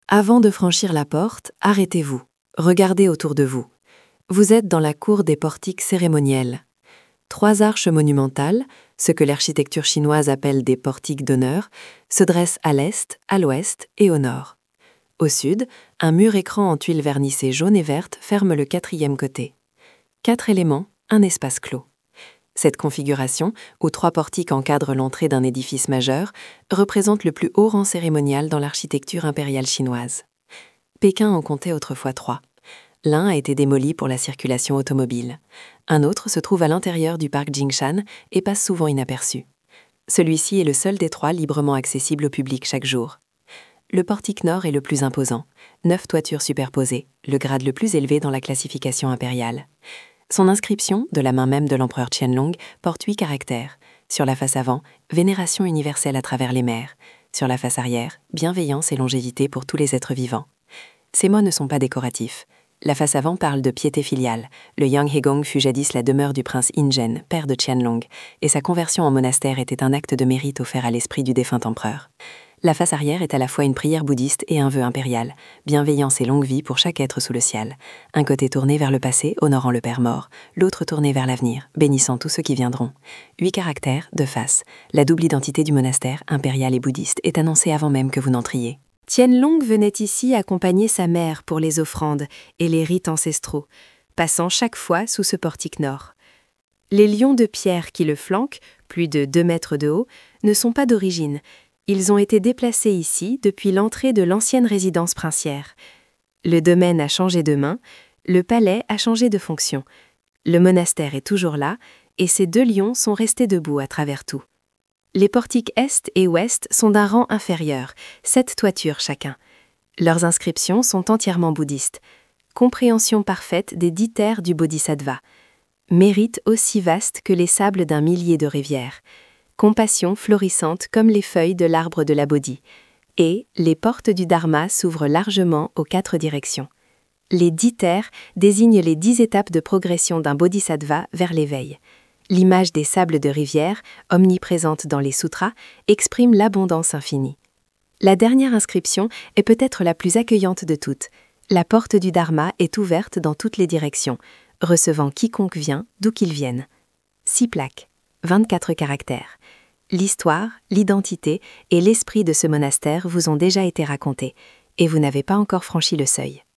Avant de franchir la porte, arrêtez-vous. Regardez autour de vous. Vous êtes dans la cour des portiques cérémoniels. 3 arches monumentales, ce que l'architecture chinoise appelle des portiques d'honneur, se dressent à l'est, à l'ouest et au nord. Au sud, un mur écran en tuiles vernissées jaunes et vertes ferme le 4e côté. 4 éléments, un espace clos. Cette configuration, où 3 portiques encadrent l'entrée d'un édifice majeur, représente le plus haut rang cérémonial dans l'architecture impériale chinoise. Pékin en comptait autrefois 3. L'un a été démoli pour la circulation automobile. Un autre se trouve à l'intérieur du parc Jingshan et passe souvent inaperçu. Celui-ci est le seul des 3 librement accessible au public chaque jour. Le portique nord est le plus imposant, 9 toitures superposées, le grade le plus élevé dans la classification impériale. Son inscription, de la main même de l'empereur Qianlong, porte 8 caractères. Sur la face avant, vénération universelle à travers les mers. Sur la face arrière, bienveillance et longévité pour tous les êtres vivants. Ces mots ne sont pas décoratifs. La face avant parle de piété filiale. Le Yanghaegong fut jadis la demeure du prince Ingen, père de Qianlong, et sa conversion en monastère était un acte de mérite offert à l'esprit du défunt empereur. La face arrière est à la fois une prière bouddhiste et un vœu impérial, bienveillance et longue vie pour chaque être sous le ciel. Un côté tourné vers le passé, honorant le père mort, l'autre tourné vers l'avenir, bénissant tous ceux qui viendront. 8 caractères, de face. La double identité du monastère, impérial et bouddhiste, est annoncée avant même que vous n'entriez. Qianlong venait ici accompagner sa mère pour les offrandes et les rites ancestraux, passant chaque fois sous ce portique nord. Les lions de pierre qui le flanquent, plus de 2 mètres de haut, ne sont pas d'origine. Ils ont été déplacés ici depuis l'entrée de l'ancienne résidence princière. Le domaine a changé de main, le palais a changé de fonction. Le monastère est toujours là, et ces 2 lions sont restés debout à travers tout. Les portiques est et ouest sont d'un rang inférieur, 7 toitures chacun. Leurs inscriptions sont entièrement bouddhistes. Compréhension parfaite des 10 terres du Bodhisattva. Mérite aussi vaste que les sables d'un millier de rivières. Compassion florissante comme les feuilles de l'arbre de la Bodhi. Et les portes du Dharma s'ouvrent largement aux 4 directions. Les 10 terres désignent les 10 étapes de progression d'un bodhisattva vers l'éveil. L'image des sables de rivière, omniprésente dans les sutras, exprime l'abondance infinie. La dernière inscription est peut-être la plus accueillante de toutes. La porte du Dharma est ouverte dans toutes les directions, recevant quiconque vient, d'où qu'il vienne. 6 plaques, 24 caractères. L'histoire, l'identité et l'esprit de ce monastère vous ont déjà été racontés, et vous n'avez pas encore franchi le seuil.